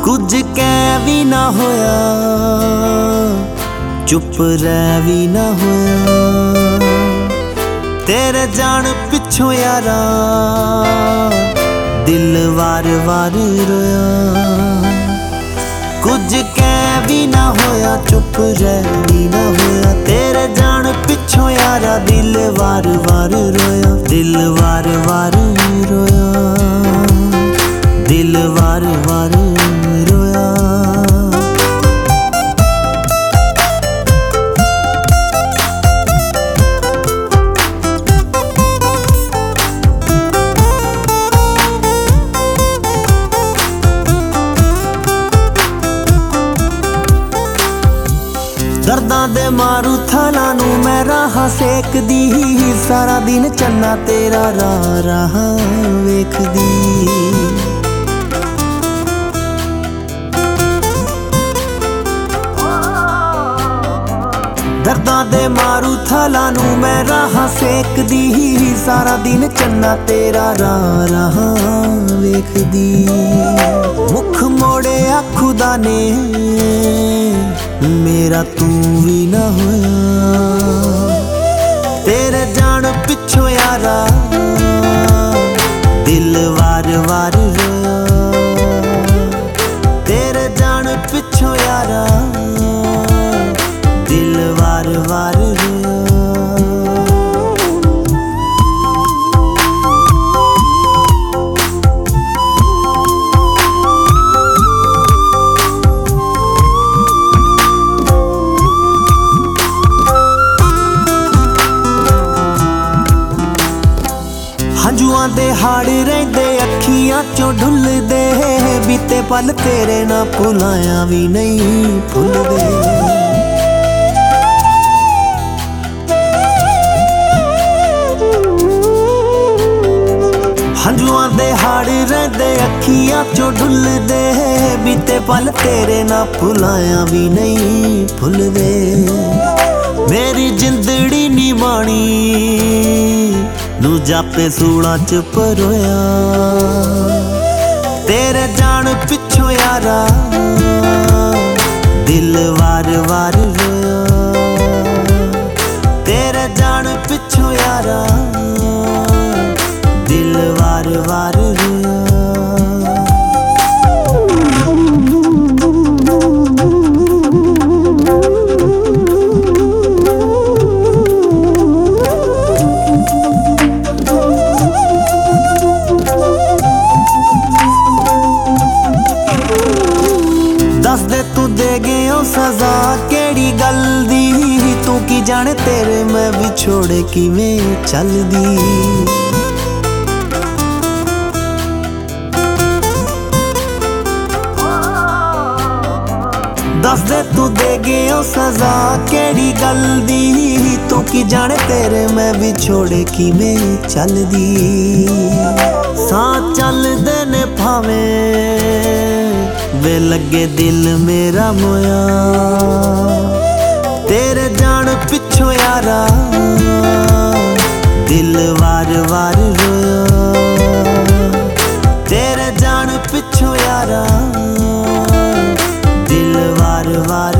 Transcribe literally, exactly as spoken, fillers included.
कुछ कह भी ना होया, चुप रह भी ना होया। तेरे जान पिछों यारा दिल वार वार रोया। कुछ कह भी ना होया, चुप रह भी ना होया। तेरे जान पिछों यारा दिल वार वार रोया। दिल वार वार रोया, दिल वार वार रोया। दर्दां दे मारू थाला नू मैं राह सेकदी, सारा दिन चन्ना तेरा राह राह वेखदी। दर्दां दे मारू थाला नू मैं राह सेकदी, सारा दिन चन्ना तेरा राह राह वेखदी। मुख मोड़िया खुदा ने मेरा तू भी ना होया। तेरे जान पिछों यारा दिल वार वार रोया। तेरे जान पिछों यारा दिल वार वार रोया। हंजुआं दे हाड़ रहिंदे अखियां चों ढुलदे, बीते पल तेरे ना भुलाया भी नहीं भुलदे। हंजुआं दे हाड़ रहिंदे अखियां चों ढुलदे, बीते पल तेरे ना भुलाया भी नहीं भुलदे। मेरी जिंदड़ी नी बाणी नू जापे सूड़ा च परोया। तेरे जान पिछों यारा दिल वार वार रोया। तेरे जान पिछों यारा दिल वार वार रोया। दस दे तू दे गए ओ सजा केड़ी गल दी, तू की जाने तेरे मैं विछोड़े किवें चलदी। दस दे तू दे गए ओ सजा केड़ी गल दी, तू की जाने तेरे मैं विछोड़े किवें चलदी। सां चलदे ने भावें वे लगे दिल मेरा मोया। तेरे जान पिछों यारा दिल वार वार रोया। तेरे जान पिछों यारा दिल वार वार